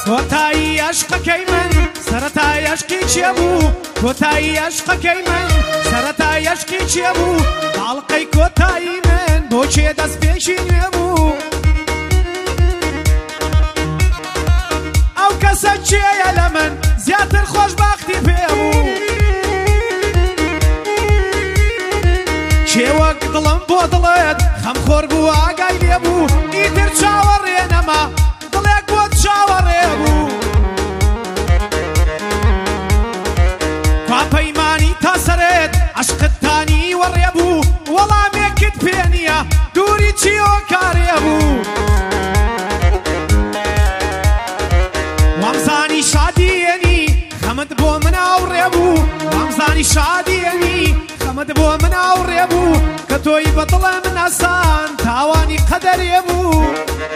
کۆتایی عەشقەکەی من سەرەتای عەشقی چێ بوو کۆتایی عەشقەکەی من سەرەتای عەشقی چێ بوو تاڵقەی کۆتایی من بۆ چێ دەست پێشی نوێ بوو ئەو کەسە چێیە لە من زیاتر خۆشبەختی پێ بوو چێوەک دڵم بۆ دڵێت خەمخۆر بوو ئاگای لێ بوو ئیتر چاوەڕێ نەما دڵێک بۆت چاوەڕێ بوو پەیمانی تا سەرێت عەشقتانی وەڕێ بوو وەڵامێکت پێ نییە دووری چیۆ کارێ بوو وامزانی شادیێنی خەمت بۆ من ئاوڕێ بوو وامزانی شادیێنی خەمت بۆ من ئاوڕێ بوو کە تۆی بە دڵە من ئەسان تاوانی قەدەرێ بوو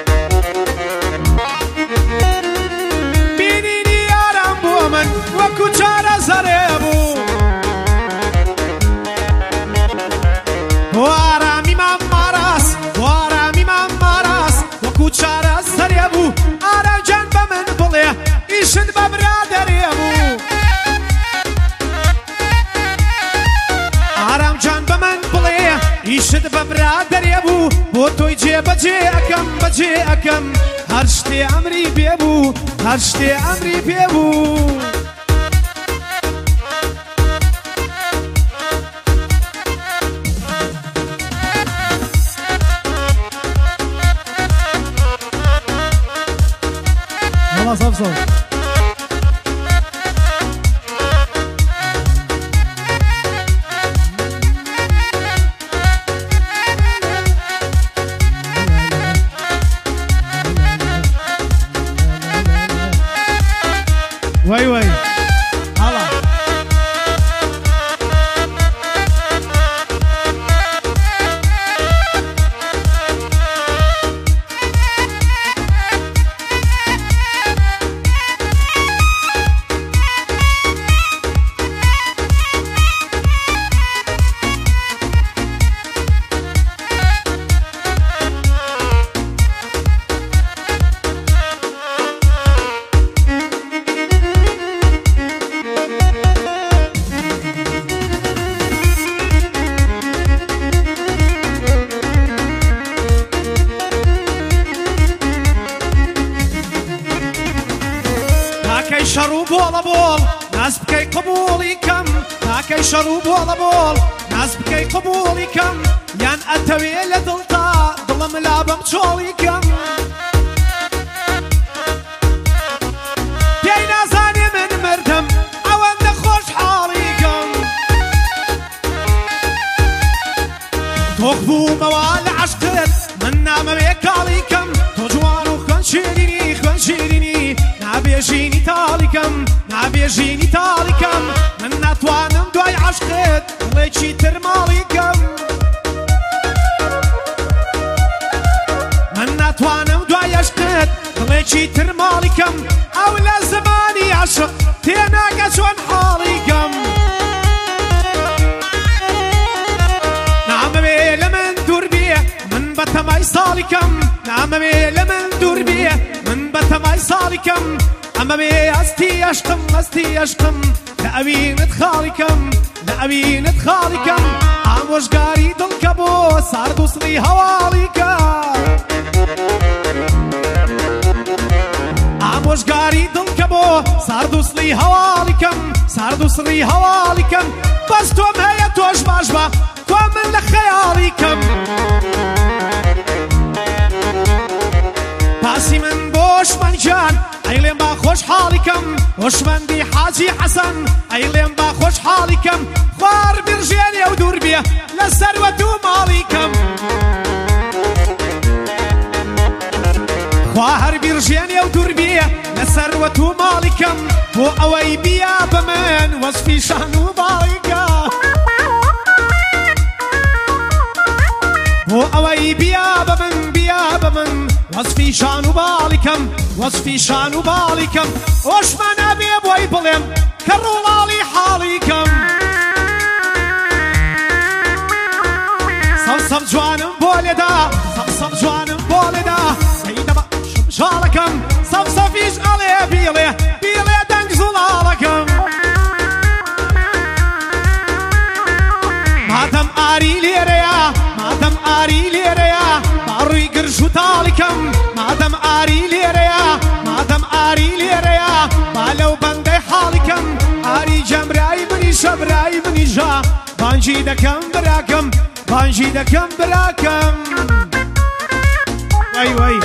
بینینی یارم بۆ من وەکو چارە زەرێ بوو وارمی من ماراس وارمی من ماراس وەکو چارە سەرێ بوو ئارەجان بە من بڵێ ئیشت بە برادەرێ بوو ئارامجان بە من بڵێ ئیشت بە برادەرێ بوو بۆ تۆی جێبەجێ ئەکەم بەجێ ئەکەم هەر شتێ ئەمری پێ بوو هەر شتێ ئەمری پێ بوو صفصف وي وي هلا شەڕوو بۆڵە بۆڵ ناز بکەی قبوڵی کەم تاکەی شەڕوو بۆڵە بۆڵ ناز بکەی قبوڵی کەم یان ئەتەوێ لە دڵتا دڵم لا بەم چۆڵی کەم پێی نازانێ من مردم ئەوەندە خۆشحاڵی کەم تۆخ بوومەوە لە عەشقت من نامەوێ کاڵی کەم تۆ جوان و خوێن شیرینی خوێن شیرینی نابێژینی تاڵیکەم نابێژینی تاڵیکەم من ناتوانم دوای عەشقت دڵێکی تر ماڵیکەم من ناتوانم دوای عەشقت دڵێکی تر ماڵیکەم ئەو لە زمانی عەشق تێناگە چۆن حاڵیکەم نامەوێ لە من دوور بێ من بە تەمای ساڵیکەم نامەوێ لە من دوور بێ من بە تەمای ساڵیکەم ئەمە بێ ئەستی عەشقم ئەستی عەشقم لە ئەوینت خاڵیکەم لە ئەوینت خاڵیکەم ئامۆژگاری دڵکە بۆ سارد و سڵی هەواڵیکە ئامۆژگاری دڵکە بۆ سارد و سڵی هەواڵیکەم سارد و سڵی هەواڵیکەم بەس تۆم هەیە تۆش باش بە تۆ من لە خەیاڵیکەم پاسی من بۆشمەنجان ئەیڵێم با خۆشحاڵیکەم هۆشمەندی حاجی حەسەن ئەیڵێم با خۆشحاڵیکەم خوار برژێنێ و دوور بێ لە سەروەت و ماڵیکەم خوا هەر بیرژێنێ و دوور بێ لە سەروەت و ماڵیکەم بۆ ئەوەی بیا بە من وەسفی شان و باڵیکە بۆ ئەوەی بیا بە من بیا بە من وەسفی شان و باڵیکەم وەسفی شان و باڵیکەم ئۆشمانە بێ بۆی بڵێم کە ڕوڵاڵی حاڵیکەم سەمسەم جوانم بۆ لێدا سەمسەم جوانم بۆ لێدا سەیدەمە شمشاڵەکەم سەمسەفیش ئەڵێ والو بندي حالكم هاري جمراي مني شبراي مني جا بانجي دكم براكم بانجي دكم براكم وي وي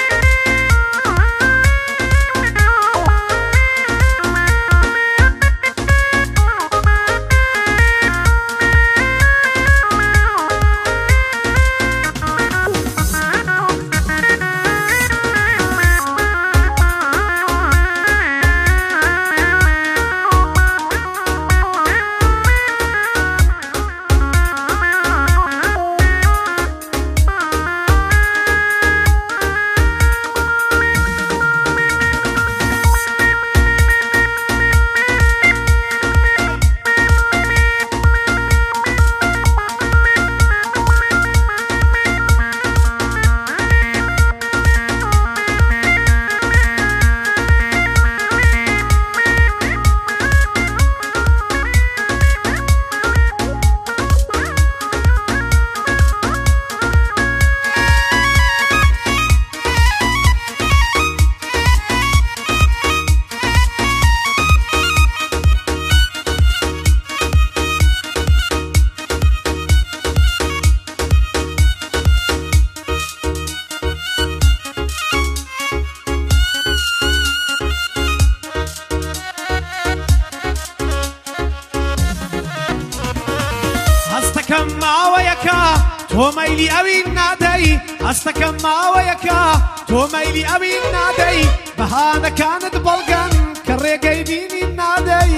هستكم معويكا تو ميلي أوي نادي هستكم معويكا تو ميلي أوي نادي بهانا كانت بلغن كريقي بيني نادي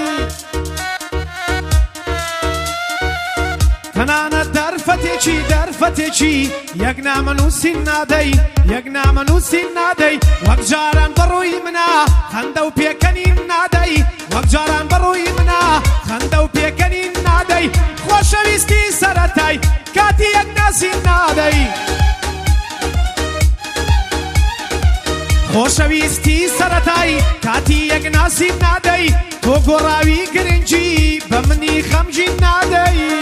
تنانا درفتيشي يقنا منوسي نادي يقنا منوسي نادي وقجاران بروي منا خندو بيكني نادي وقجاران بروي منا خندو بيكني نادي خوشويستي سرتاي كاتي يقناسي نادي خوشويستي سرتاي كاتي يقناسي نادي تو قراوي قرنجي بمني خمجي نادي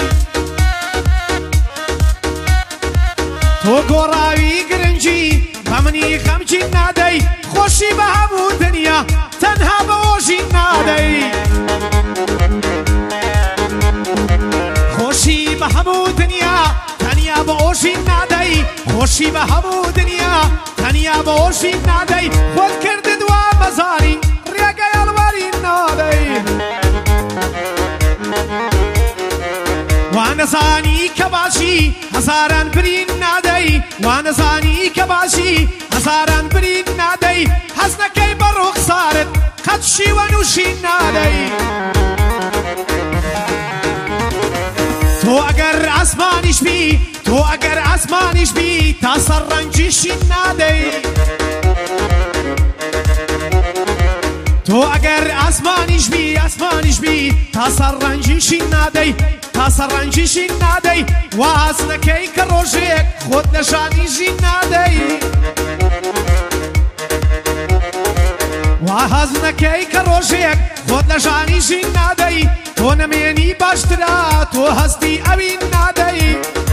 تو قراوي قرنجي بمني خمجي نادي خوشي بهمو دنيا تنها بوجي نادي خوشي بهمو دنيا تنيا بوجي نادي خوشي بهمو دنيا تنيا بوجي نادي خود كرد دوا مزاري ريقا يالوالي نادي وانا زاني كباشي هزاران برين نادي وانا زاني كباشي هزاران برين نادي حزنا كي بروخ صارت خدشي ونوشي نادي تو اگر اسمانيش بي تو اگر اسمانيش بي تاسرنجيشي نادي تو اگر اسمانيش بي تاسرنجيشي نادي تاسرنجيشي نادي واسنا كي كروجيك خود نشانيشي نادي واسنا كي كروجيك خود نشانيشي نادي تو نميني باشترا تو هستي أبي نادي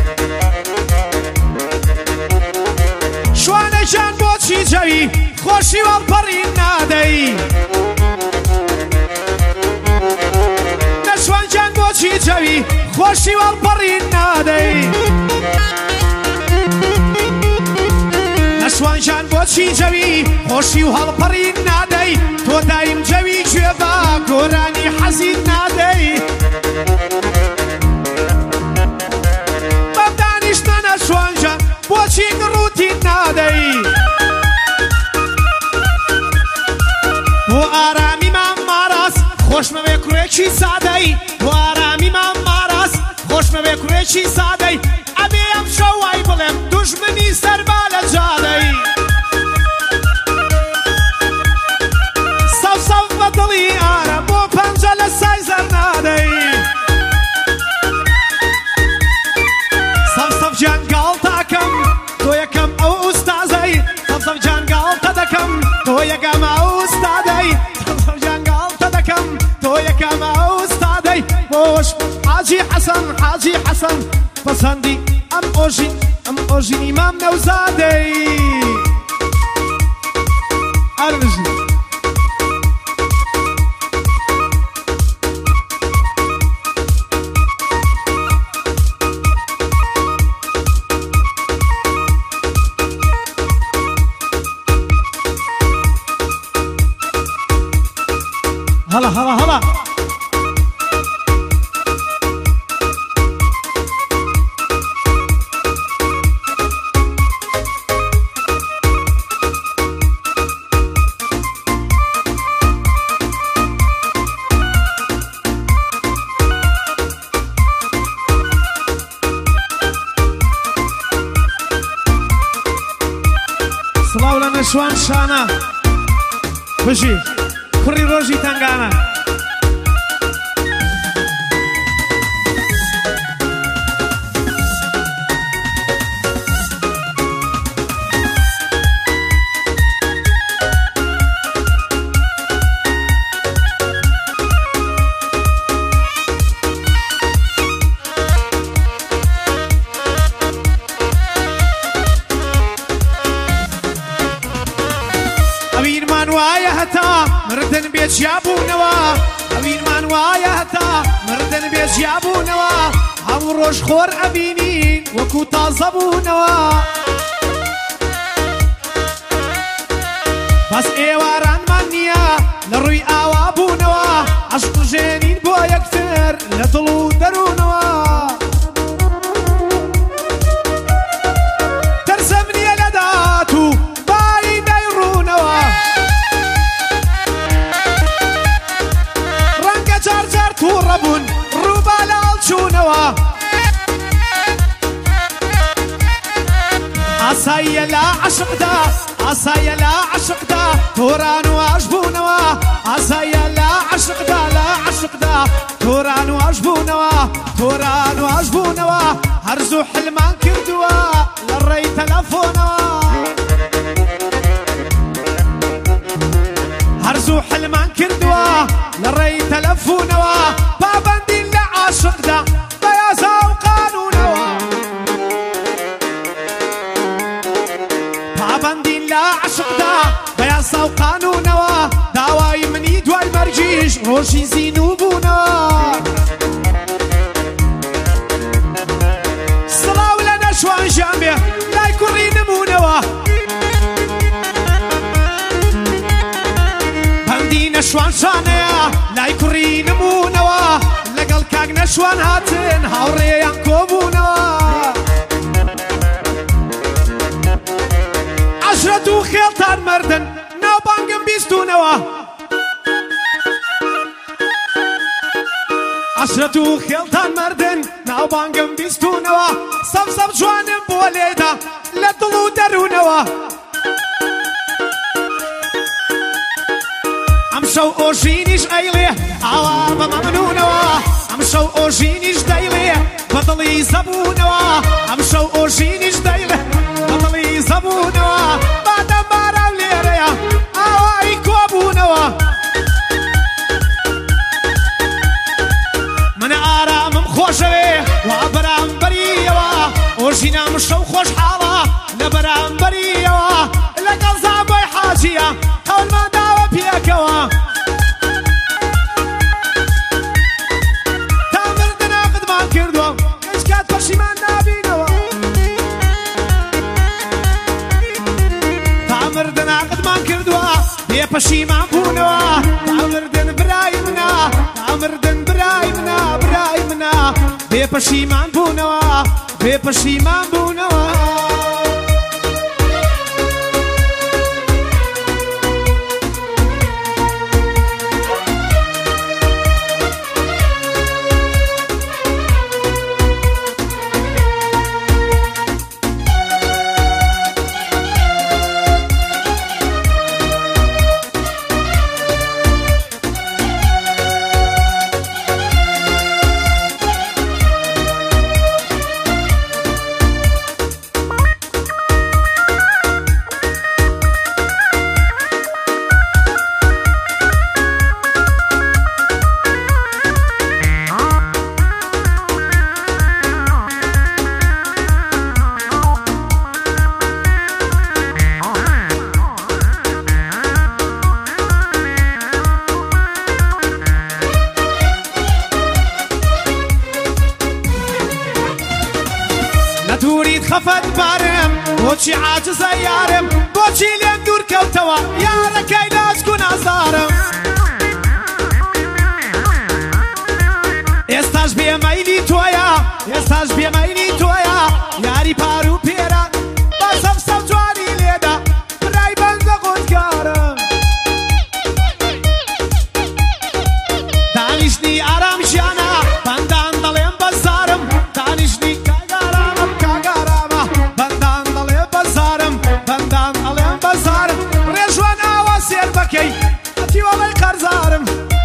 شوانا جان بوشي جوي خوشي والبري نادي نشوان جان بوشي جوي خوشي والبري نادي نشوان جان بوشي جوي خوشي والبري نادي تو دايم جوي جوابا قراني حزين نادي مبدانيش نشوان جان بوشي قروتي نادي وآرامي ماماراس خوش مبه كوريشي سادي وآرامي ماماراس خوش مبه كوريشي سادي أبي أمشواي بلم دشمني سربال جادي صف صف بطلي آرا بو پنجل سايزر نادي صف صف جان قالتاكم تو يكم أو أستاذي صف صف جان قالتاكم تو يكم أو أستاذي صف صف جان قالتاكم تو يكم أو أستاذي بوش حاجي حسن بسندي أم أوجي إمام نوزادي أرجي هلا هلا هلا سڵاو لە نەشوان شانە بژی کوڕی ڕۆژی تەنگانە وایە هەتا مردن بێجیابوونەوە ئەوینمان وایە هەتا مردن بێجیابوونەوە هەموو ڕۆژ خۆر ئەبینین وەکو تازە بوونەوە بەس ئێوارانمان نییە لە ڕووی ئاوا بوونەوە عەشق ژێنین بۆ یەکتر لە دڵ و دەروونەوە تەرسەم نییە لە داهات و بای نەیڕوونەوە جار تووڕە بوون ڕووبا لە هەڵچوونەوە ئاساییە لە عەشقدا ئاساییە لە عەشقدا تۆران و ئاش بوونەوە ئاساییە لە عەشقدا لە عەشقدا تۆران و ئاش بوونەوە تۆران و ئاش بوونەوە هەرزوو حلمان کردووە لە ڕێی تەلەفۆنەوە هەرزوو حلمان کردووە لە ڕێی تەلەفۆنەوە پابەندین لە عاشقدا بە یاسا و قانونەوە پابەندین لە عاشقدا بە یاسا و قانونەوە داوای منی دوای مەرجیش ڕۆژی زین و بوونەوە سڵاو لە نەشوان ژامێ لای کوڕی نمونەوە نەشوان شانەیە لای کوڕی نمونەوە لەگەڵ کاک نەشوان هاتن هاوڕێیان کۆبوونەوە عەشرەت و خێڵتان مردن ناوبانگم بیستونەوە عەشرەت و خێڵتان مردن ناوبانگم بیستونەوە سەبسەب جوانم بۆ لێدا لە دڵ و دەروونەوە ئەمشەو ئۆژینیش ئەیڵێ ئاوا بە مەمنونەوە ئەمشەو ئۆژینیش دەیڵێ بە دڵی زەبوونەوە ئەمشەو ئۆژینیش دەیڵێ بە دڵی زەبوونەوە بادەم بارەو لێرەیە ئاوایی کۆبوونەوە منە ئارامم خۆشەوێ وا بەرامبەریەوە ئۆژینە مشەو خۆشحاڵە لە بەرامبەریەوە لەگەڵ زابۆی حاجیە هەوڵمان داوە پێکەوە پەشیمان نابینەوە تا مردن عقدمان کردووە بێ پەشیمان بوونەوە تا مردن برای منە تا مردن برای منە برای منە بێ پەشیمان بوونەوە بێ پەشیمان بوونەوە خفت بارم بۆچی عاجزە یارم بۆچی لێم دوور کەوتەوە یارەکەی لاسکو نازارم بێمەیلی تۆیە ئێستاش بێمەیلی تۆیە یاری پار و پێرە بە سەفسەف جوانی لێدا برای بەندە قوتکارم دانیشتنی ئارام ژیانە بەندان دەڵێم بەزارم دانیشتنی کاگارامم کاگارامە بەندان دەڵێ بەزارم بەندان دەڵێم بەزارم ڕێژوان ئاوا سێر بەکەی ئەتی وەڵی قەرزارم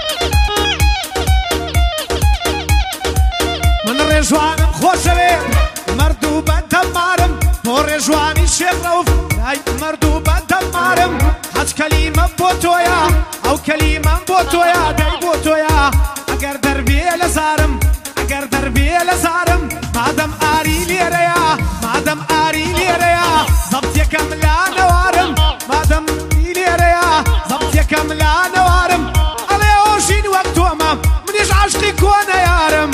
من ڕێژوانم خۆشەوێ مەرد و بەندەمارم بۆ ڕێژوانی شێڕەوف لای مەرد و بەندەمارم هەچ کەلیمە بۆ تۆیە ئەو کەلیمەم بۆ تۆیە دەی بۆ تۆیە ئەگەر دەربێ لە زارم ئەگەر دەربێ لە زارم مادەم ئاری لێرەیە مادەم ئاری لێرەیە زەبتێکەم لا نەوارم مادەم لێرەیە زەبتێکەم لا نەوارم ئەڵێ ئۆژین وەک تۆمە منیش عاشقی کۆنە یارم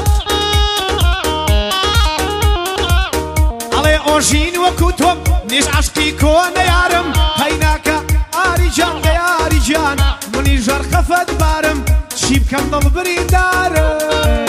ئەڵێ ئۆژین وەکو تۆم منیش عاشقی کۆنە یارم هەیناکە ئاری جان یاری جان منی ژەرخەفەت بارم چی بکەم دڵ بریندارم